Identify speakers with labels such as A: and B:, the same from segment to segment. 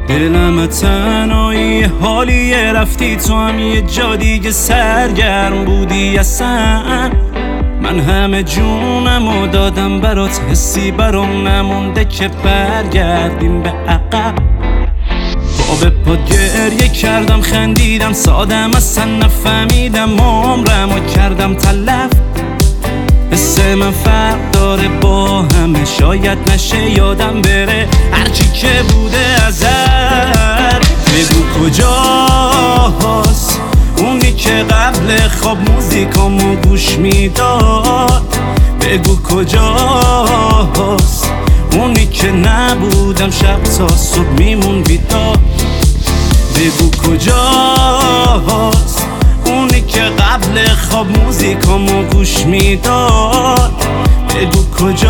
A: دلم تنهایی حالیه، رفتی تو هم یه جا دیگه سرگرم بودی اصلا. من همه جونمو دادم برات، حسی برام نمونده که برگردیم به عقب. پا به پا گریه کردم، خندیدم، سادم اصلا نفهمیدم، عمرمو کردم تلف. حس من فرق داره با همه، شاید نشه یادم بره هرچی که بوده ازت. بگو کجاست اونی که قبل خواب موزیکامو گوش میداد؟ بگو کجاست اونی که نبودم شب تا صبح میمون بیدار؟ بگو کجاست اونی که قبل خواب موزیکامو گوش میداد؟ بگو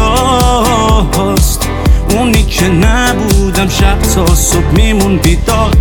A: کجاست اونی که نبودم شب تا صبح میمون بیدار؟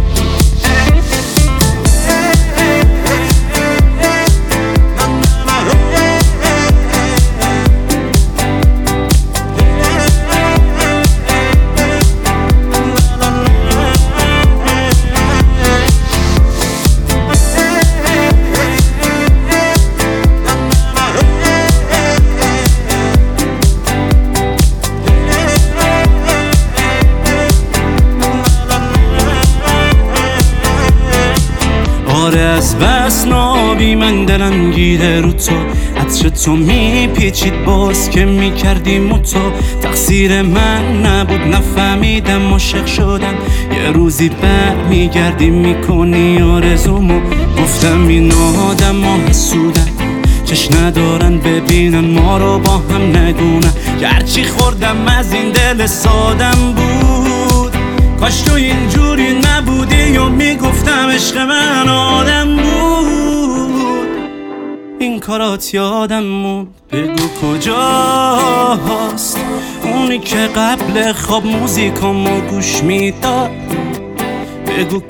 A: آره از بس نابی من دلم گیره رو تو، عطر تو میپیچید باز که میکردیم تو. تقصیر من نبود نفهمیدم عاشق شدم، یه روزی برمیگردی میکنی آرزومو. گفتم این آدم ها حسودن، چش ندارن ببینن ما رو با هم نگونن. گرچی خوردم از این دل سادم بود، کاش تو اینجوری نبودی یا میگفتم عشق من آدم بود. این کارات یادم موند. بگو کجاست اونی که قبل خواب موزیکامو گوش میداد؟ بگو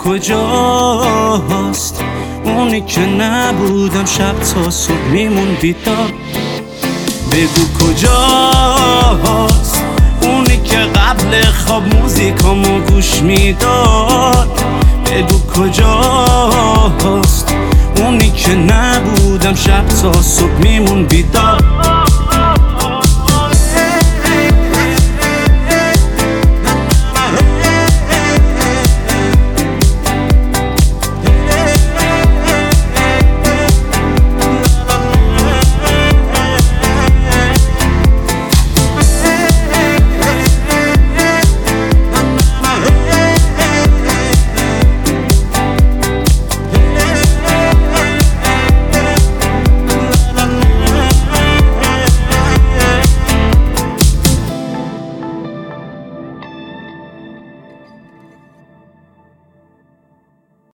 A: کجاست اونی که نبودم شب تا صبح میمون بیدار؟ بگو کجاست اونی که قبل خواب موزیکامو گوش میداد؟ بگو کجاست اونی که نبودم شب تا صبح میمون بیدار؟